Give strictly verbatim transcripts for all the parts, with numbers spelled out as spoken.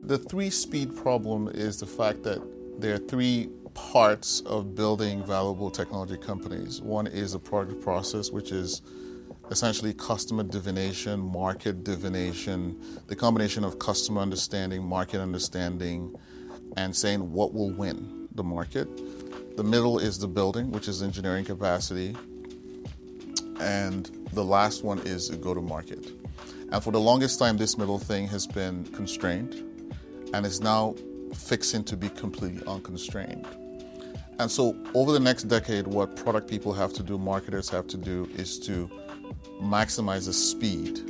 the three speed problem is the fact that there are three parts of building valuable technology companies. One is the product process, which is essentially customer divination, market divination, the combination of customer understanding, market understanding, and saying what will win the market. The middle is the building, which is engineering capacity. And the last one is go-to-market. And for the longest time, this middle thing has been constrained and is now fixing to be completely unconstrained. And so over the next decade, what product people have to do, marketers have to do, is to maximize the speed.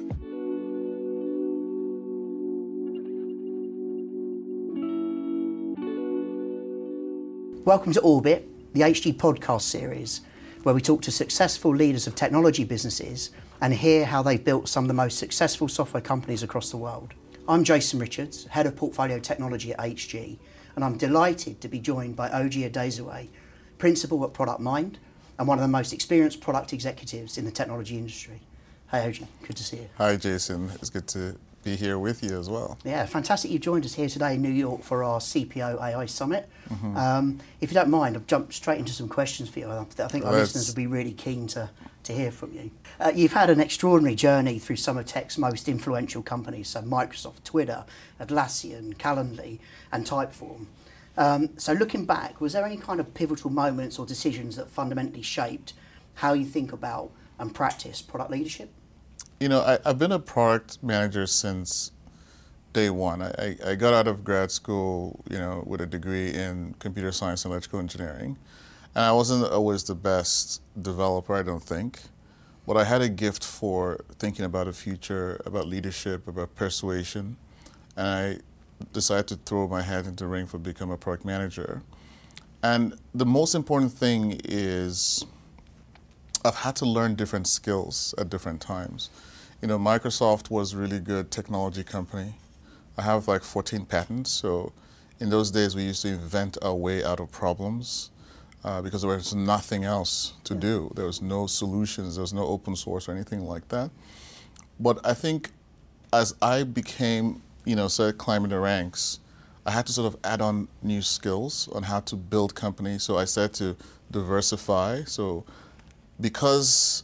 Welcome to Orbit, the H G podcast series, where we talk to successful leaders of technology businesses and hear how they've built some of the most successful software companies across the world. I'm Jason Richards, Head of Portfolio Technology at H G, and I'm delighted to be joined by Oji Adezoye, Principal at Product Mind, and one of the most experienced product executives in the technology industry. Hey Oji, good to see you. Hi Jason, it's good to be here with you as well. Yeah, fantastic you joined us here today in New York for our C P O A I Summit. Mm-hmm. Um, if you don't mind, I'll jump straight into some questions for you. I think our Let's... listeners will be really keen to, to hear from you. Uh, you've had an extraordinary journey through some of tech's most influential companies, so Microsoft, Twitter, Atlassian, Calendly, and Typeform. Um, so looking back, was there any kind of pivotal moments or decisions that fundamentally shaped how you think about and practice product leadership? You know, I, I've been a product manager since day one. I, I, I got out of grad school, you know, with a degree in computer science and electrical engineering. And I wasn't always the best developer, I don't think. But I had a gift for thinking about the future, about leadership, about persuasion. And I decided to throw my hat into the ring for becoming a product manager. And the most important thing is I've had to learn different skills at different times. You know, Microsoft was a really good technology company. I have like fourteen patents, so in those days we used to invent our way out of problems uh, because there was nothing else to yeah. do. There was no solutions, there was no open source or anything like that. But I think as I became, you know, started climbing the ranks, I had to sort of add on new skills on how to build companies. So I started to diversify. So because,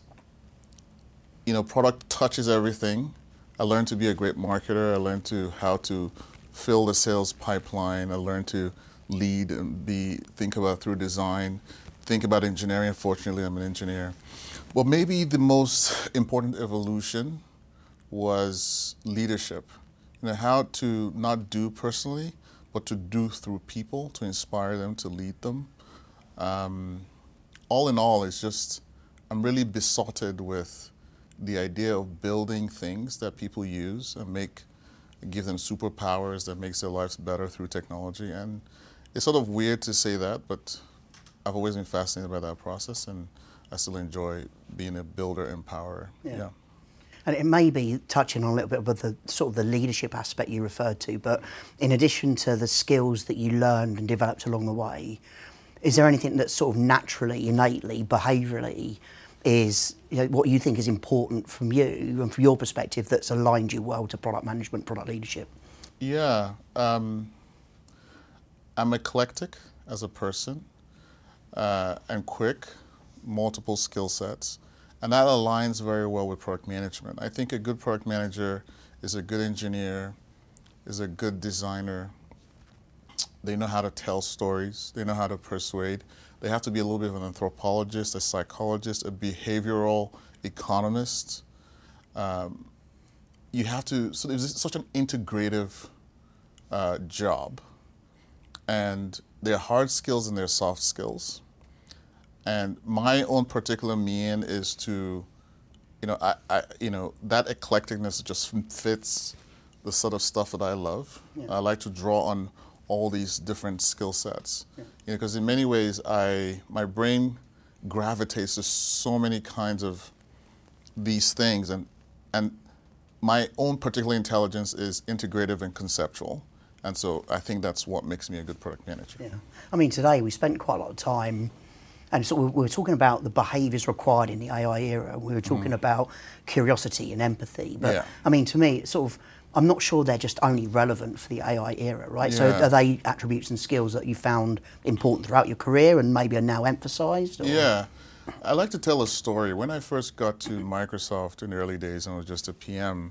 you know, product touches everything, I learned to be a great marketer. I learned to how to fill the sales pipeline. I learned to lead and be think about through design, think about engineering. Fortunately, I'm an engineer. But maybe the most important evolution was leadership. You know, how to not do personally, but to do through people, to inspire them, to lead them. Um, all in all, it's just I'm really besotted with the idea of building things that people use and make, give them superpowers that makes their lives better through technology. And it's sort of weird to say that, but I've always been fascinated by that process, and I still enjoy being a builder, empowerer. Yeah. yeah. And it may be touching on a little bit about the sort of the leadership aspect you referred to, but in addition to the skills that you learned and developed along the way, is there anything that sort of naturally, innately, behaviourally is, you know, what you think is important from you and from your perspective that's aligned you well to product management, product leadership? Yeah, um, I'm eclectic as a person uh, and quick, multiple skill sets, and that aligns very well with product management. I think a good product manager is a good engineer, is a good designer. They know how to tell stories, they know how to persuade. They have to be a little bit of an anthropologist, a psychologist, a behavioral economist. Um, you have to, so it's such an integrative uh, job. And there are hard skills and there are soft skills. And my own particular mean is to, you know, I, I you know, that eclecticness just fits the sort of stuff that I love. Yeah. I like to draw on all these different skill sets. Yeah. You know, because in many ways, I my brain gravitates to so many kinds of these things, and and my own particular intelligence is integrative and conceptual, and so I think that's what makes me a good product manager. Yeah, I mean today we spent quite a lot of time, and so we were talking about the behaviours required in the A I era. We were talking mm. about curiosity and empathy, but yeah. I mean to me, it's sort of I'm not sure they're just only relevant for the A I era, right? Yeah. So are they attributes and skills that you found important throughout your career and maybe are now emphasized? Or? Yeah. I like to tell a story. When I first got to Microsoft in the early days and was just a P M,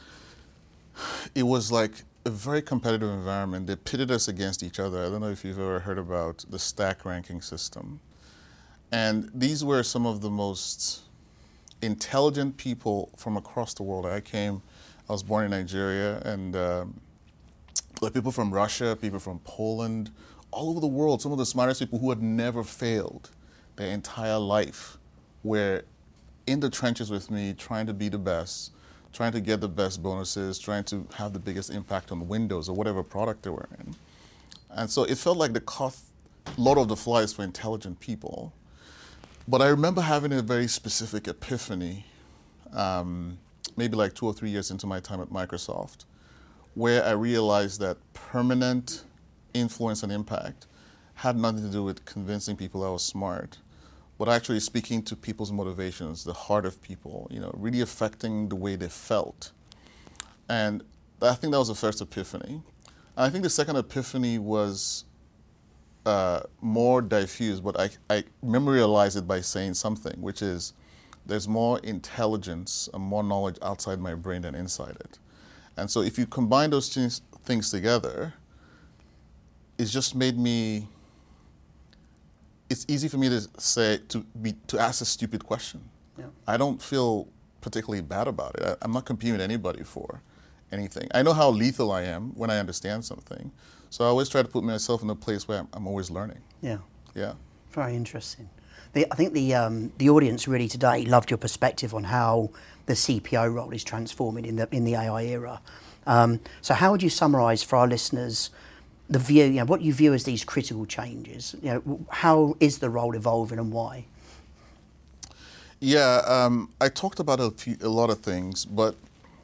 it was like a very competitive environment. They pitted us against each other. I don't know if you've ever heard about the stack ranking system. And these were some of the most intelligent people from across the world. I came, I was born in Nigeria, and um, there were people from Russia, people from Poland, all over the world, some of the smartest people who had never failed their entire life were in the trenches with me, trying to be the best, trying to get the best bonuses, trying to have the biggest impact on Windows or whatever product they were in. And so it felt like the cost, Lord of the Flies for intelligent people. But I remember having a very specific epiphany, um, maybe like two or three years into my time at Microsoft, where I realized that permanent influence and impact had nothing to do with convincing people I was smart, but actually speaking to people's motivations, the heart of people, you know, really affecting the way they felt. And I think that was the first epiphany. And I think the second epiphany was uh, more diffuse, but I, I memorialized it by saying something, which is there's more intelligence and more knowledge outside my brain than inside it. And so if you combine those things, things together, it's just made me, it's easy for me to say, to be, to ask a stupid question. Yeah. I don't feel particularly bad about it. I, I'm not competing with anybody for anything. I know how lethal I am when I understand something. So I always try to put myself in a place where I'm, I'm always learning. Yeah. Yeah. Very interesting. The, I think the um, the audience really today loved your perspective on how the C P O role is transforming in the in the A I era. Um, so how would you summarise for our listeners the view, you know, what you view as these critical changes? You know, how is the role evolving and why? Yeah, um, I talked about a, few, a lot of things, but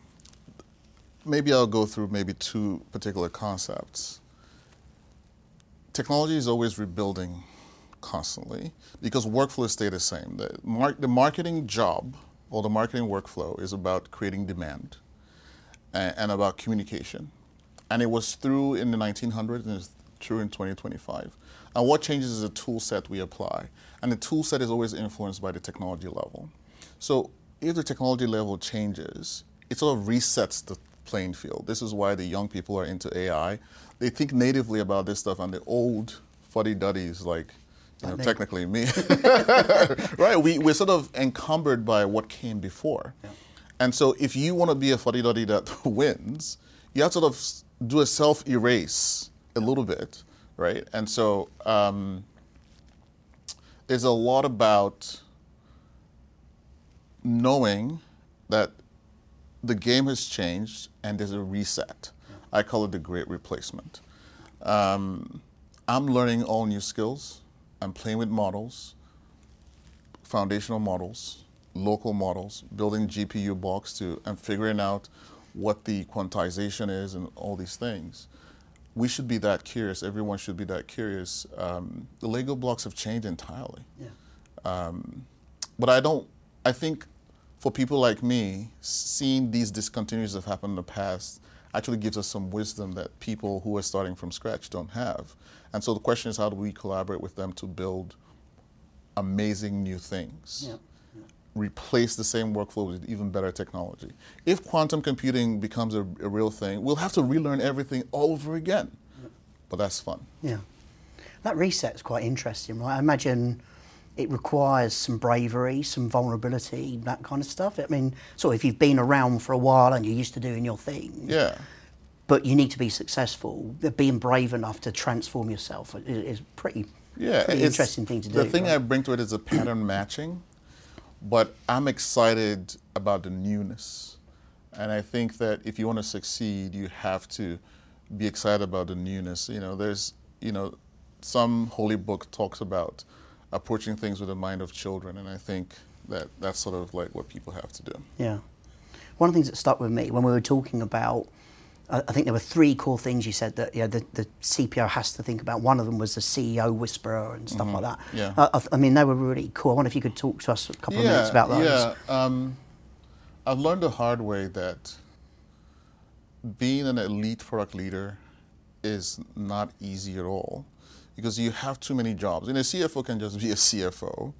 maybe I'll go through maybe two particular concepts. Technology is always rebuilding constantly because workflows stay the same. The, mar- the marketing job or the marketing workflow is about creating demand and, and about communication. And it was through in the nineteen hundreds and it's true in twenty twenty-five. And what changes is the tool set we apply. And the tool set is always influenced by the technology level. So if the technology level changes, it sort of resets the playing field. This is why the young people are into A I. They think natively about this stuff, and the old fuddy-duddies like, you know, me. technically me, right? We, we're sort of encumbered by what came before. Yeah. And so if you want to be a fuddy-duddy that wins, you have to sort of do a self-erase a little bit, right? And so um, there's a lot about knowing that the game has changed and there's a reset. Yeah. I call it the great replacement. Um, I'm learning all new skills. I'm playing with models, foundational models, local models, building G P U blocks to, and figuring out what the quantization is and all these things. We should be that curious. Everyone should be that curious. Um, the Lego blocks have changed entirely. Yeah. Um, but I don't, I think for people like me, seeing these discontinuities that have happened in the past actually gives us some wisdom that people who are starting from scratch don't have. And so the question is, how do we collaborate with them to build amazing new things? Yeah. Yeah. Replace the same workflow with even better technology. If quantum computing becomes a, a real thing, we'll have to relearn everything all over again. Yeah. But that's fun. Yeah. That reset's quite interesting, right? I imagine it requires some bravery, some vulnerability, that kind of stuff. I mean, sort of if you've been around for a while and you're used to doing your thing, yeah, but you need to be successful, being brave enough to transform yourself is pretty, yeah, pretty it's, interesting thing to do. The thing right? I bring to it is a pattern matching, but I'm excited about the newness. And I think that if you want to succeed, you have to be excited about the newness. You know, there's, you know, some holy book talks about approaching things with the mind of children, and I think that that's sort of like what people have to do. Yeah. One of the things that stuck with me when we were talking about, uh, I think there were three core things you said that, you know, the, the C P O has to think about. One of them was the C E O whisperer and stuff Mm-hmm. like that. Yeah. Uh, I, I mean, they were really cool. I wonder if you could talk to us a couple yeah, of minutes about those. Yeah, um, I've learned the hard way that being an elite product leader is not easy at all because you have too many jobs. And a C F O can just be a C F O.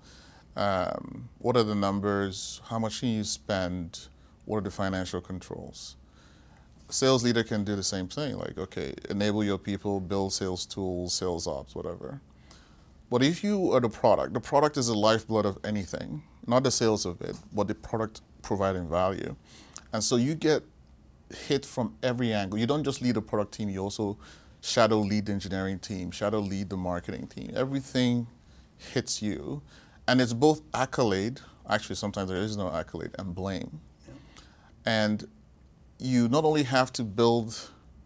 Um, what are the numbers? How much can you spend? What are the financial controls? A sales leader can do the same thing, like, okay, enable your people, build sales tools, sales ops, whatever. But if you are the product, the product is the lifeblood of anything, not the sales of it, but the product providing value. And so you get hit from every angle. You don't just lead a product team, you also shadow lead the engineering team, shadow lead the marketing team. Everything hits you. And it's both accolade, actually sometimes there is no accolade, and blame. Yeah. And you not only have to build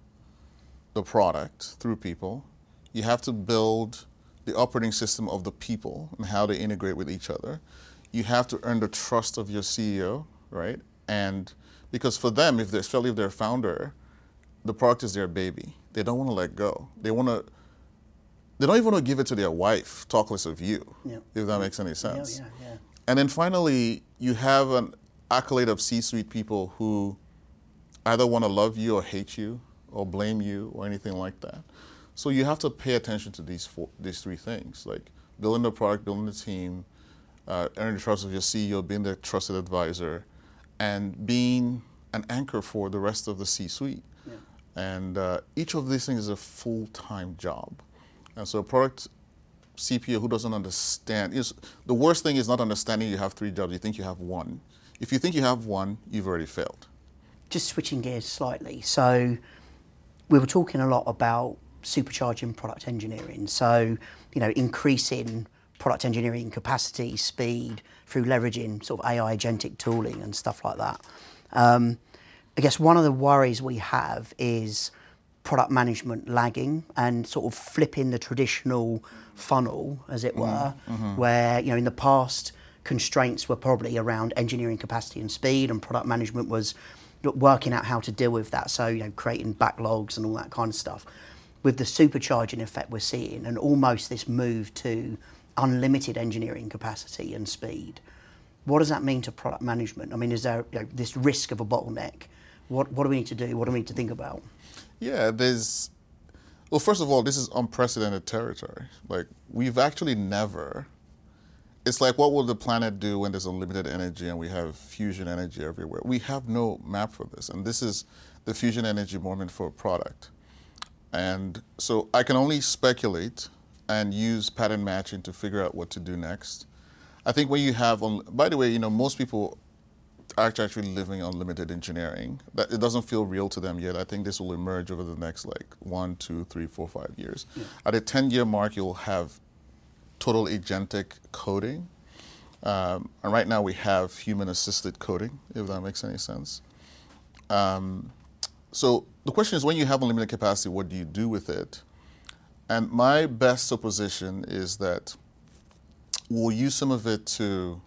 the product through people, you have to build the operating system of the people and how they integrate with each other. You have to earn the trust of your C E O, right? And because for them, if they're, especially if they're a founder, the product is their baby. They don't want to let go. They want to, they don't even want to give it to their wife, talk less of you, yeah. if that makes any sense. Yeah, yeah, yeah. And then finally, you have an accolade of C-suite people who either want to love you or hate you or blame you or anything like that. So you have to pay attention to these four, these three things, like building the product, building the team, uh, earning the trust of your C E O, being the trusted advisor, and being an anchor for the rest of the C-suite. Yeah. And uh, each of these things is a full-time job. And so a product C P O who doesn't understand, is the worst thing is not understanding you have three jobs. You think you have one. If you think you have one, you've already failed. Just switching gears slightly. So we were talking a lot about supercharging product engineering. So, you know, increasing product engineering capacity, speed, through leveraging sort of A I agentic tooling and stuff like that. Um, I guess one of the worries we have is product management lagging and sort of flipping the traditional funnel, as it were, mm-hmm. where, you know, in the past, constraints were probably around engineering capacity and speed, and product management was working out how to deal with that. So, you know, creating backlogs and all that kind of stuff. With the supercharging effect we're seeing and almost this move to unlimited engineering capacity and speed, what does that mean to product management? I mean, is there, you know, this risk of a bottleneck? What, what do we need to do? What do we need to think about? Yeah, there's, well, first of all, this is unprecedented territory. Like, we've actually never, it's like, what will the planet do when there's unlimited energy and we have fusion energy everywhere? We have no map for this, and this is the fusion energy moment for a product. And so I can only speculate and use pattern matching to figure out what to do next. I think when you have, un- by the way, you know, most people are actually living unlimited engineering. That it doesn't feel real to them yet. I think this will emerge over the next like one, two, three, four, five years. Yeah. At a ten-year mark, you'll have total agentic coding. Um, and right now we have human-assisted coding, if that makes any sense. Um, so the question is, when you have unlimited capacity, what do you do with it? And my best supposition is that we'll use some of it to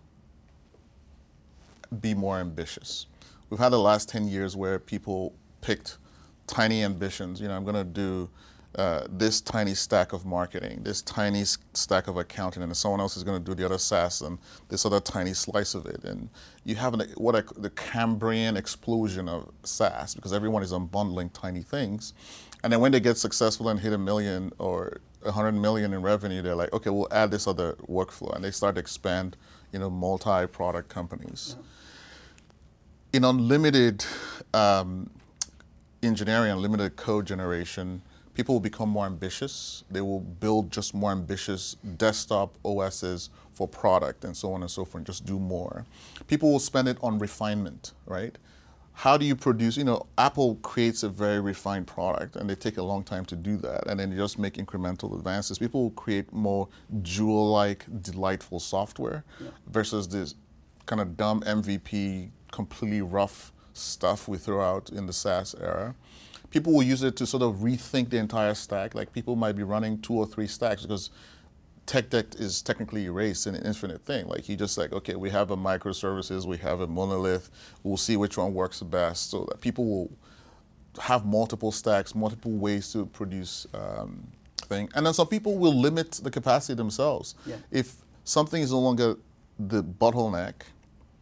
be more ambitious. We've had the last ten years where people picked tiny ambitions. You know, I'm going to do uh, this tiny stack of marketing, this tiny s- stack of accounting, and someone else is going to do the other SaaS and this other tiny slice of it. And you have an, what I, the Cambrian explosion of SaaS, because everyone is unbundling tiny things. And then when they get successful and hit a million or a hundred million in revenue, they're like, okay, we'll add this other workflow, and they start to expand, you know, multi-product companies. Yeah. In unlimited um, engineering, unlimited code generation, people will become more ambitious. They will build just more ambitious desktop O Ss for product and so on and so forth, and just do more. People will spend it on refinement, right? How do you produce, you know, Apple creates a very refined product and they take a long time to do that, and then you just make incremental advances. People will create more jewel-like, delightful software yeah. versus this kind of dumb M V P, completely rough stuff we throw out in the SaaS era. People will use it to sort of rethink the entire stack. Like, people might be running two or three stacks because tech debt is technically erased in an infinite thing. Like, you just like, okay, we have a microservices, we have a monolith, we'll see which one works the best, so that people will have multiple stacks, multiple ways to produce um, thing. And then some people will limit the capacity themselves. Yeah. If something is no longer the bottleneck,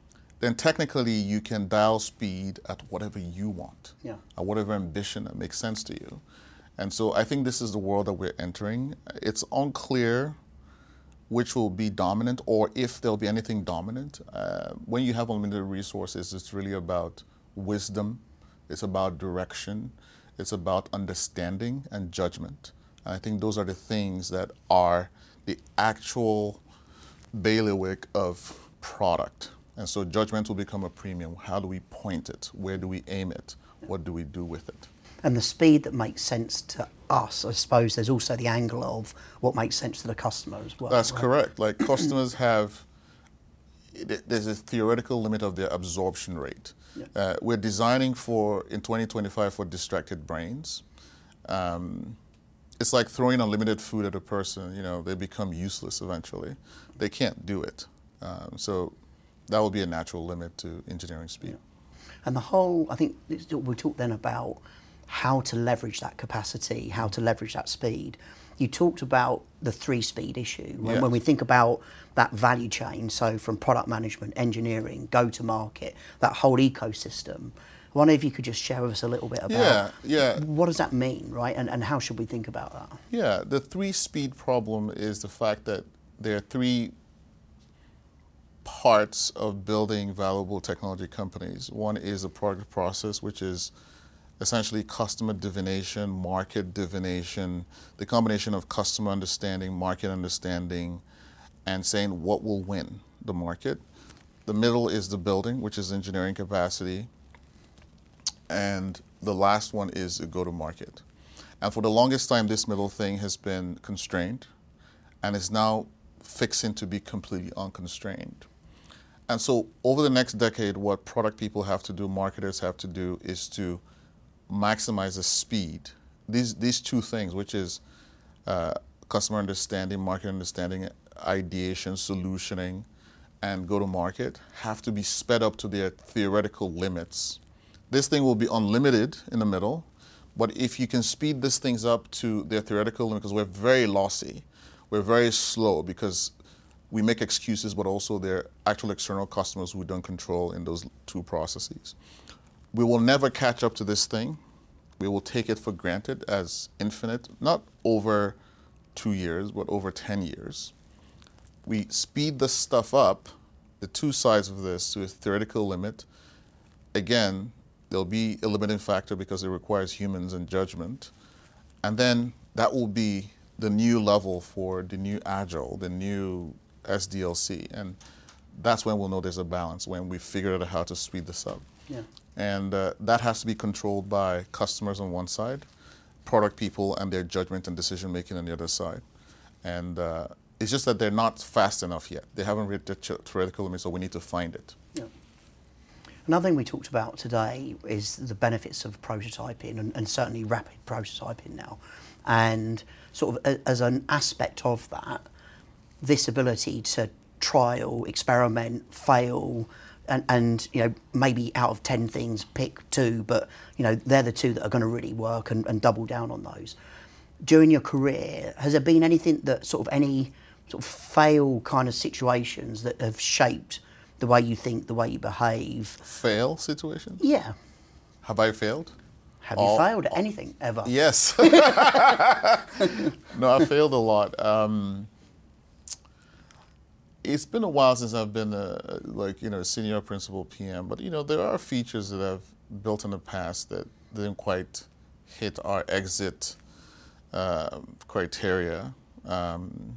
then technically you can dial speed at whatever you want, yeah. at whatever ambition that makes sense to you. And so I think this is the world that we're entering. It's unclear which will be dominant or if there'll be anything dominant. Uh, when you have unlimited resources, it's really about wisdom, it's about direction, it's about understanding and judgment. And I think those are the things that are the actual bailiwick of product. And so judgment will become a premium. How do we point it? Where do we aim it? What do we do with it? And the speed that makes sense to us, I suppose there's also the angle of what makes sense to the customer as well. That's right? correct. Like customers have, there's a theoretical limit of their absorption rate. Yeah. Uh, we're designing for, in twenty twenty-five, for distracted brains. Um, it's like throwing unlimited food at a person, you know, they become useless eventually. They can't do it. Um, so that will be a natural limit to engineering speed. Yeah. And the whole, I think we talked then about how to leverage that capacity, how to leverage that speed. You talked about the three speed issue. When, yeah. when we think about that value chain, so from product management, engineering, go to market, that whole ecosystem, I wonder if you could just share with us a little bit about yeah, yeah. what does that mean, right? And, and how should we think about that? Yeah, the three speed problem is the fact that there are three parts of building valuable technology companies. One is the product process, which is essentially customer divination, market divination, the combination of customer understanding, market understanding, and saying what will win the market. The middle is the building, which is engineering capacity. And the last one is a go-to-market. And for the longest time, this middle thing has been constrained and is now fixing to be completely unconstrained. And so over the next decade, what product people have to do, marketers have to do, is to maximize the speed. These these two things, which is uh, customer understanding, market understanding, ideation, solutioning, and go-to-market, have to be sped up to their theoretical limits. This thing will be unlimited in the middle, but if you can speed these things up to their theoretical limit, because we're very lossy, we're very slow because we make excuses, but also they're actual external customers who we don't control in those two processes. We will never catch up to this thing. We will take it for granted as infinite, not over two years, but over ten years. We speed this stuff up, the two sides of this, to a theoretical limit. Again, there'll be a limiting factor because it requires humans and judgment. And then that will be the new level for the new Agile, the new S D L C. And that's when we'll know there's a balance, when we figure out how to speed this up. Yeah. And uh, that has to be controlled by customers on one side, product people and their judgment and decision making on the other side. And uh, it's just that they're not fast enough yet. They haven't reached the theoretical limit, so we need to find it. Yeah. Another thing we talked about today is the benefits of prototyping and, and certainly rapid prototyping now. And sort of a, as an aspect of that, this ability to trial, experiment, fail, and, and you know, maybe out of ten things, pick two, but you know, they're the two that are going to really work and, and double down on those. During your career, has there been anything that sort of any sort of fail kind of situations that have shaped the way you think, the way you behave? Fail situations? Yeah. Have I failed? Have you all, failed at anything ever? Yes. No, I failed a lot. Um, it's been a while since I've been a, like, you know, a senior principal P M, but, you know, there are features that I've built in the past that didn't quite hit our exit uh, criteria. Um,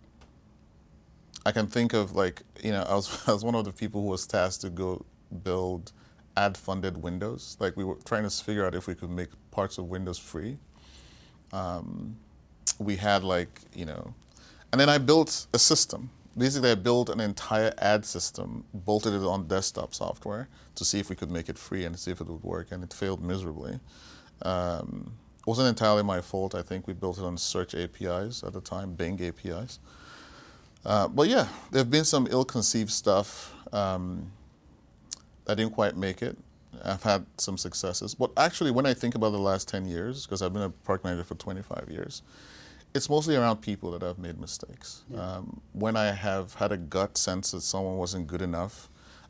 I can think of, like, you know, I was, I was one of the people who was tasked to go build ad-funded Windows. Like, we were trying to figure out if we could make parts of Windows free. Um, we had, like, you know, and then I built a system. Basically, I built an entire ad system, bolted it on desktop software to see if we could make it free and see if it would work, and it failed miserably. Um, it wasn't entirely my fault. I think we built it on search A P Is at the time, Bing A P Is. Uh, but yeah, there have been some ill-conceived stuff um, that didn't quite make it. I've had some successes. But actually, when I think about the last ten years, because I've been a product manager for twenty-five years, it's mostly around people that I've made mistakes. Yeah. Um, when I have had a gut sense that someone wasn't good enough,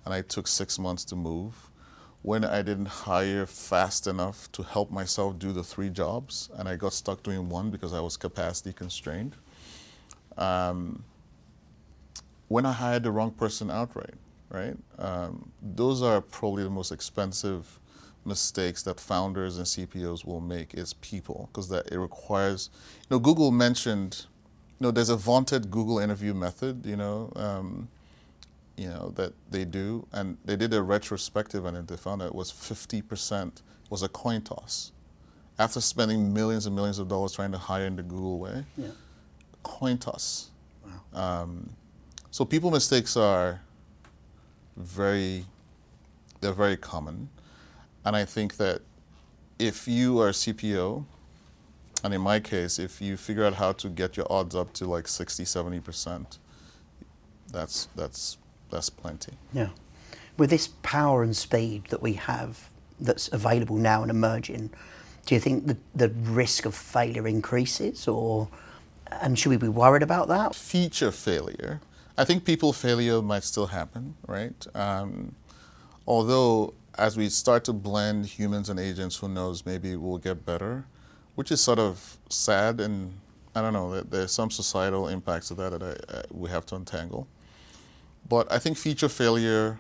and I took six months to move. When I didn't hire fast enough to help myself do the three jobs, and I got stuck doing one because I was capacity constrained. Um, when I hired the wrong person outright, right? Um, those are probably the most expensive mistakes that founders and C P Os will make is people, because that it requires, you know, Google mentioned, you know, there's a vaunted Google interview method, you know, um, you know, that they do, and they did a retrospective and they found that it was fifty percent was a coin toss. After spending millions and millions of dollars trying to hire in the Google way, yeah. coin toss. Wow. Um, so people mistakes are very, they're very common. And I think that if you are a C P O, and in my case, if you figure out how to get your odds up to like sixty, seventy percent, that's, that's, that's plenty. Yeah. With this power and speed that we have that's available now and emerging, do you think the, the risk of failure increases, or, and should we be worried about that? Feature failure. I think people failure might still happen, right? Um, although as we start to blend humans and agents, who knows, maybe we'll get better, which is sort of sad, and I don't know, there's some societal impacts of that that I, I, we have to untangle. But I think feature failure,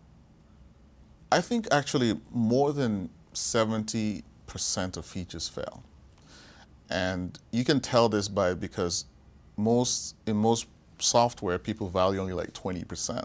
I think actually more than seventy percent of features fail. And you can tell this by, because most, in most software, people value only like twenty percent.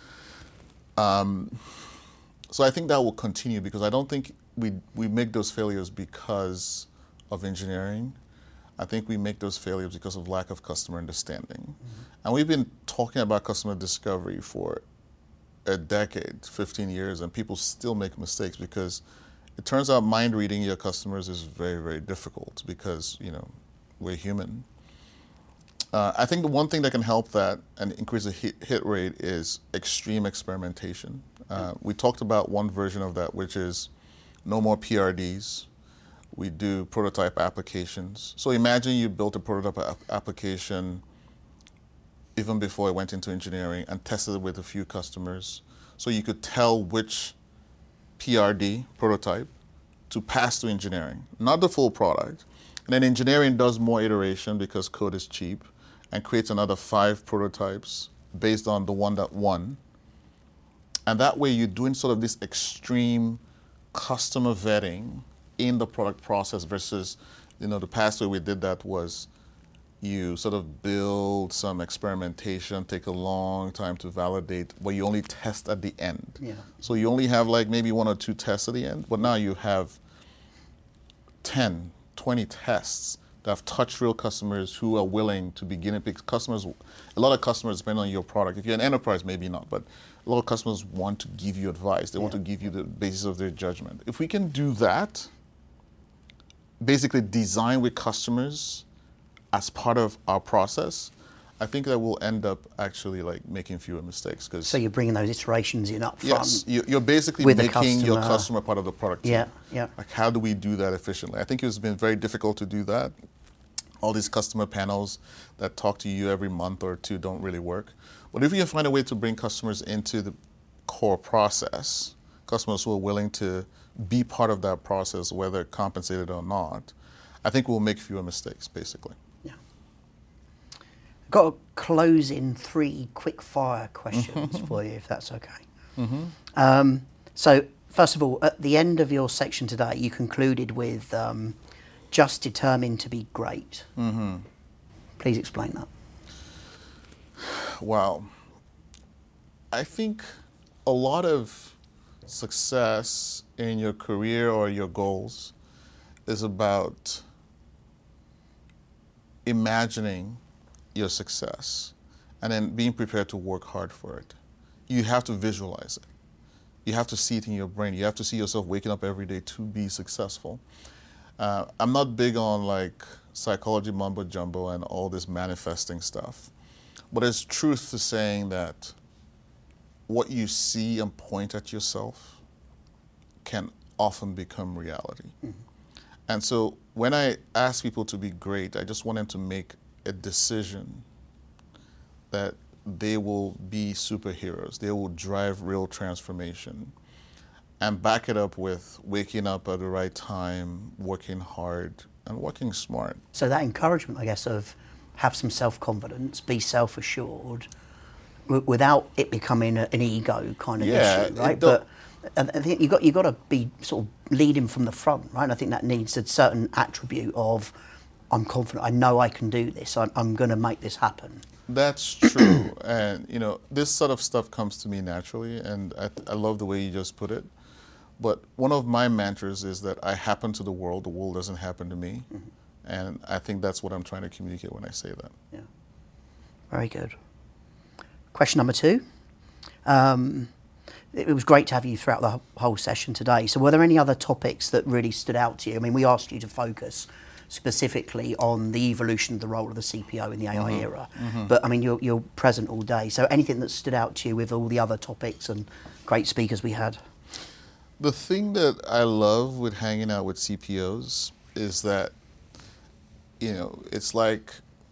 Um, so I think that will continue, because I don't think we, we make those failures because of engineering. I think we make those failures because of lack of customer understanding. Mm-hmm. And we've been talking about customer discovery for a decade, fifteen years, and people still make mistakes, because it turns out mind reading your customers is very, very difficult, because, you know, we're human. Uh, I think the one thing that can help that and increase the hit, hit rate is extreme experimentation. Uh, we talked about one version of that, which is no more P R Ds. We do prototype applications. So imagine you built a prototype ap- application even before it went into engineering and tested it with a few customers, so you could tell which P R D, prototype, to pass to engineering, not the full product. And then engineering does more iteration because code is cheap, and creates another five prototypes based on the one that won. And that way you're doing sort of this extreme customer vetting in the product process versus, you know, the past way we did that was you sort of build some experimentation, take a long time to validate, but you only test at the end. Yeah. So you only have like maybe one or two tests at the end, but now you have ten, twenty tests that have touched real customers who are willing to begin it, because customers, a lot of customers depend on your product. If you're an enterprise, maybe not, but a lot of customers want to give you advice. They yeah. want to give you the basis of their judgment. If we can do that, basically design with customers as part of our process, I think that we'll end up actually like making fewer mistakes. Cause so you're bringing those iterations in up front. Yes, you- you're basically with making customer. your customer part of the product team. Yeah, yeah. Like, how do we do that efficiently? I think it's been very difficult to do that. All these customer panels that talk to you every month or two don't really work. But if you can find a way to bring customers into the core process, customers who are willing to be part of that process, whether compensated or not, I think we'll make fewer mistakes, basically. Yeah. Got a closing three quick fire questions for you, if that's okay. Mm-hmm. Um, so, first of all, at the end of your section today, you concluded with um, just determined to be great. Mm-hmm. Please explain that. Wow. I think a lot of success in your career or your goals is about imagining your success and then being prepared to work hard for it. You have to visualize it. You have to see it in your brain. You have to see yourself waking up every day to be successful. Uh, I'm not big on like psychology mumbo jumbo and all this manifesting stuff, but there's truth to saying that what you see and point at yourself can often become reality. Mm-hmm. And so when I ask people to be great, I just want them to make a decision that they will be superheroes. They will drive real transformation. And back it up with waking up at the right time, working hard, and working smart. So that encouragement, I guess, of have some self-confidence, be self-assured, w- without it becoming a, an ego kind of Yeah, issue, right? it don't- But I think you got you got to be sort of leading from the front, right? And I think that needs a certain attribute of, I'm confident, I know I can do this, I'm, I'm going to make this happen. That's true. And, you know, this sort of stuff comes to me naturally, and I, I love the way you just put it. But one of my mantras is that I happen to the world, the world doesn't happen to me. Mm-hmm. And I think that's what I'm trying to communicate when I say that. Yeah. Very good. Question number two. Um, it was great to have you throughout the whole session today. So were there any other topics that really stood out to you? I mean, we asked you to focus specifically on the evolution of the role of the C P O in the A I mm-hmm. era. Mm-hmm. But I mean, you're, you're present all day. So anything that stood out to you with all the other topics and great speakers we had? The thing that I love with hanging out with C P Os is that, you know, it's like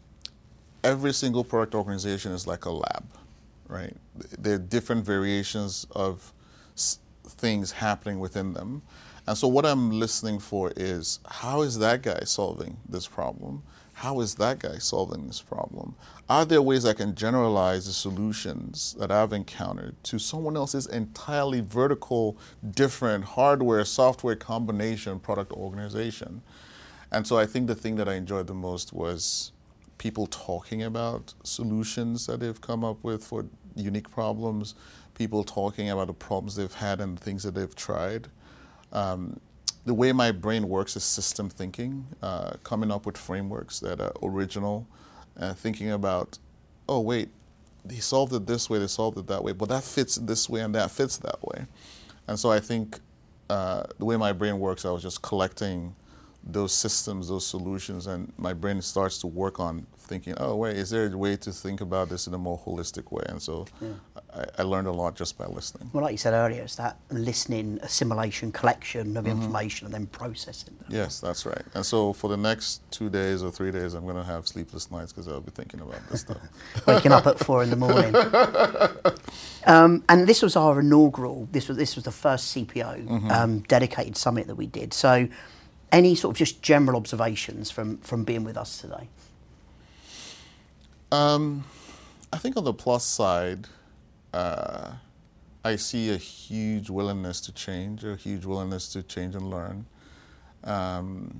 every single product organization is like a lab, right? There are different variations of s- things happening within them. And so what I'm listening for is, how is that guy solving this problem? How is that guy solving this problem? Are there ways I can generalize the solutions that I've encountered to someone else's entirely vertical, different hardware, software combination product organization? And so I think the thing that I enjoyed the most was people talking about solutions that they've come up with for unique problems, people talking about the problems they've had and the things that they've tried. Um, the way my brain works is system thinking, uh, coming up with frameworks that are original, uh, thinking about, oh wait, they solved it this way, they solved it that way, but that fits this way and that fits that way. And so I think uh, the way my brain works, I was just collecting those systems, those solutions, and my brain starts to work on thinking, oh wait, is there a way to think about this in a more holistic way? And so yeah. I, I learned a lot just by listening. Well, like you said earlier, it's that listening, assimilation, collection of mm-hmm. information and then processing them. Yes, that's right. And so for the next two days or three days, I'm going to have sleepless nights because I'll be thinking about this stuff. Waking up at four in the morning. um, and this was our inaugural, this was, this was the first C P O mm-hmm. um, dedicated summit that we did. So any sort of just general observations from, from being with us today? Um, I think on the plus side, uh, I see a huge willingness to change, a huge willingness to change and learn. Um,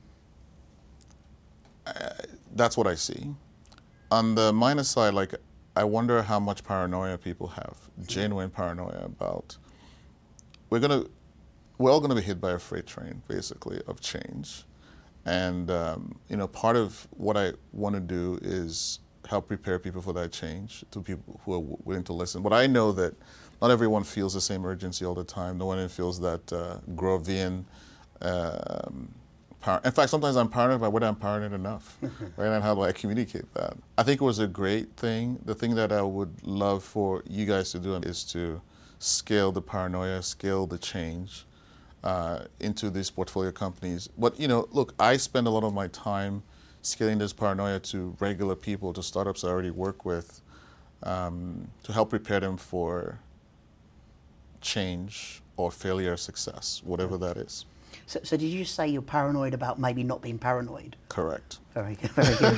I, that's what I see. On the minus side, like, I wonder how much paranoia people have, genuine paranoia about, we're gonna, we're all gonna be hit by a freight train, basically, of change. And, um, you know, part of what I wanna do is help prepare people for that change, to people who are willing to listen. But I know that not everyone feels the same urgency all the time. No one feels that uh, Grovian, um, par- in fact, sometimes I'm paranoid about whether I'm paranoid enough, right? And how do I communicate that? I think it was a great thing. The thing that I would love for you guys to do is to scale the paranoia, scale the change uh, into these portfolio companies. But, you know, look, I spend a lot of my time scaling this paranoia to regular people, to startups I already work with, um, to help prepare them for change or failure or success, whatever that is. So, so did you say you're paranoid about maybe not being paranoid? Correct. Very good, very good.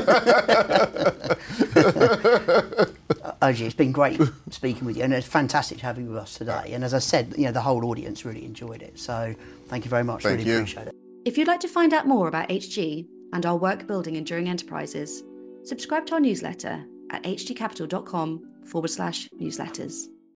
Oji, it's been great speaking with you, and it's fantastic to have you with us today. And as I said, you know, the whole audience really enjoyed it. So thank you very much. Thank really you. Appreciate it. If you'd like to find out more about H G and our work building enduring enterprises, subscribe to our newsletter at hdcapital.com forward slash newsletters.